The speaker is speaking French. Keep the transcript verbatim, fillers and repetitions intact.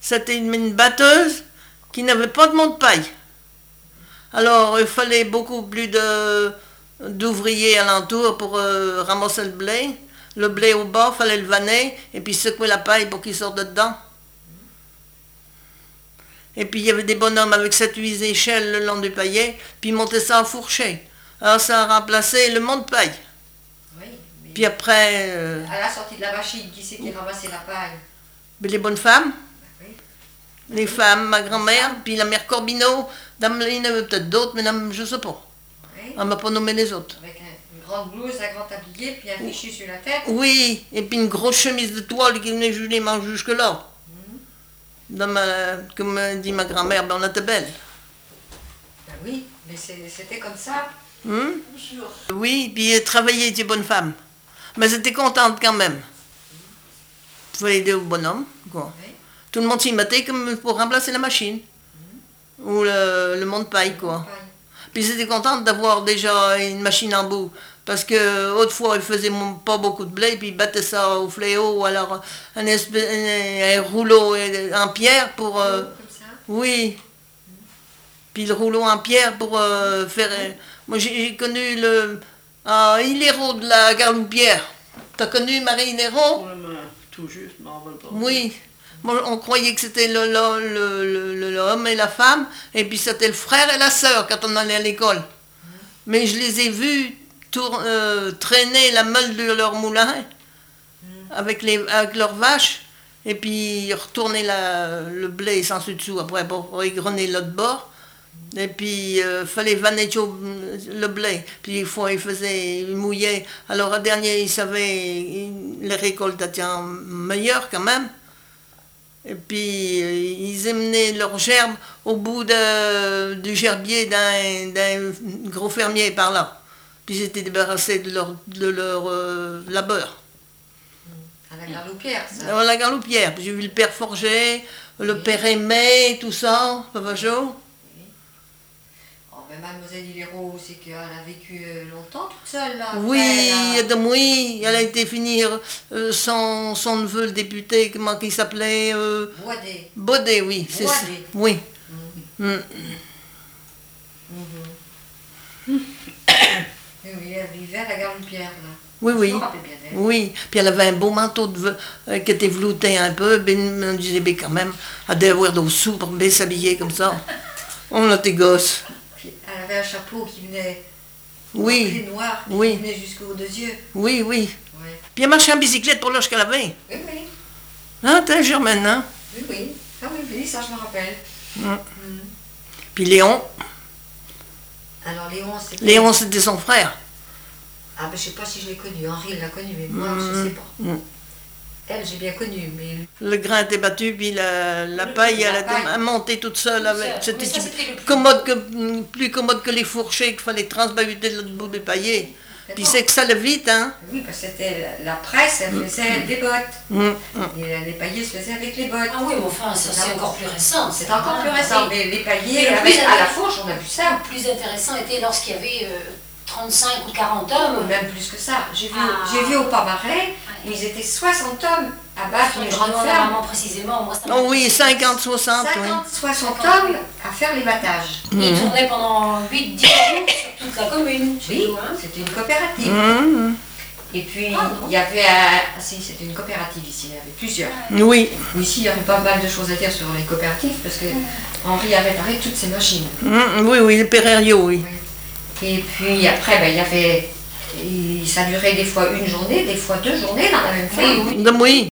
c'était une, une batteuse qui n'avait pas de monte-paille. Alors il fallait beaucoup plus de, d'ouvriers alentour pour euh, ramasser le blé. Le blé au bas, il fallait le vanner et puis secouer la paille pour qu'il sorte de dedans. Et puis il y avait des bonhommes avec sept huit échelles le long du paillet, puis ils montaient ça en fourché. Alors ça a remplacé le monte-paille. Oui, mais Puis après, euh, à la sortie de la machine, qui c'est qui ramassait la paille? les bonnes femmes, Oui. les femmes, ma grand-mère, puis la mère Corbineau, dame, il y en avait peut-être d'autres, mais dame, je ne sais pas. Oui. On ne m'a pas nommé les autres. Avec un- une grande blouse, un grand tablier, puis un fichu sur la tête. Oui, et puis une grosse chemise de toile qui venait les mains jusque-là. Dans ma- comme dit ma grand-mère, ben on était belle. Ben oui, mais c'est- c'était comme ça. Hum? Toujours. Oui, puis elle travaillait, était bonne femme. Mais j'étais contente quand même. Il fallait aider au bonhomme, quoi. Oui. Tout le monde s'y mettait comme pour remplacer la machine. Ou le, le monte-paille, quoi. Paille. Puis j'étais contente d'avoir déjà une machine en bout. Parce que autrefois, ils faisaient mon- pas beaucoup de blé, puis ils battaient ça au fléau, ou alors un, espèce, un, un rouleau en pierre pour... euh, Comme ça. oui. Puis le rouleau en pierre pour euh, faire... euh, moi, j'ai j'ai connu le... Ah, Hiléro de la Galoupière. T'as connu Marie Hiléro? Ouais, mais tout juste, je m'en rappelle pas. Oui. Moi, on croyait que c'était le- le- le- le- l'homme et la femme, et puis c'était le frère et la sœur quand on allait à l'école. Mais je les ai vus tour- euh, traîner la meule de leur moulin avec, les, avec leurs vaches, et puis retourner la, le blé sans dessous après pour égrener l'autre bord. Et puis, il euh, fallait vanner tout le blé. Puis, une fois, ils faisaient, ils mouillaient. Alors, à dernier, ils savaient, ils- les récoltes étaient meilleures quand même. Et puis, euh, ils emmenaient leurs gerbes au bout de- du gerbier d'un d'un gros fermier par là. Puis, ils étaient débarrassés de leur, de leur euh, labeur. À la galoupière, ça. Alors, la galoupière. Puis, j'ai vu le père Forger, le père Aimé, tout ça, Papa Jo. Oh, mais mademoiselle Hiléro, c'est qu'elle a vécu euh, longtemps toute seule, là. Oui, Après, elle a- oui, elle a été finir euh, son, son neveu, le député, comment il s'appelait euh, Boisdé. Baudet, oui, c'est ça. Boisdé. Oui. Mhm. Mm. Mhm. Oui, oui, elle vivait à la galoupière, là. Oui, Je oui. me rappelle bien d'elle. Oui, puis elle avait un beau manteau de, ve- euh, qui était velouté un peu, ben, on disait, ben, quand même, elle devait avoir des sous pour bien s'habiller comme ça. On était gosses. Puis elle avait un chapeau qui venait Oui, très noir, qui oui. venait jusqu'aux deux yeux. oui, oui. Ouais. Puis elle marchait en bicyclette pour l'âge qu'elle avait. Oui, oui, Hein, t'es Germaine, hein? oui, oui. Ah oui, oui, ça je me rappelle. Mm. Mhm. Puis Léon, Alors Léon, c'était... Léon c'était son frère. Ah ben je sais pas si je l'ai connu, Henri l'a connu, mais moi je Mm. sais pas. Mm. Elle, j'ai bien connu, mais... Le grain était battu, puis la, la Le- paille, la elle était paille. montée toute seule. Toute Avec, seule. c'était Mais ça, c'était le plus- commode que, plus commode que les fourchets qu'il fallait transbahuter de l'autre bout du paillet. Puis c'est que ça allait vite, hein. Oui, parce que c'était la presse, elle faisait des bottes. Mm, mm. Et les paillets se faisaient avec les bottes. Ah oui, mais enfin, ça c'est encore plus récent. C'est encore plus Ah, récent, oui. mais les Mais paillets, le avec, plus à la intéressant- fourche, on a vu ça. Le plus intéressant était lorsqu'il y avait euh, trente-cinq ou quarante hommes. Même plus que ça. J'ai vu, Ah. j'ai vu au Pas-Marais, où ils étaient soixante hommes à battre une Je grande demande ferme. vraiment précisément. Moi, ça Oh oui, cinquante, soixante, oui. cinquante, soixante hommes à faire les battages. Ils tournaient pendant huit dix jours sur toute la commune. Oui, surtout, hein. c'était une coopérative. Mm, Et puis, Ah, bon. il y avait un... Ah si, c'était une coopérative ici, il y avait plusieurs. mm. Oui. Ici, il y avait pas mal de choses à dire sur les coopératives, parce que Henri a réparé toutes ces machines. Mm, oui, oui, le Pererio, oui. Et puis après, ben, il y avait... et ça durait des fois une journée, des fois deux journées dans la même ferme. De- Oui.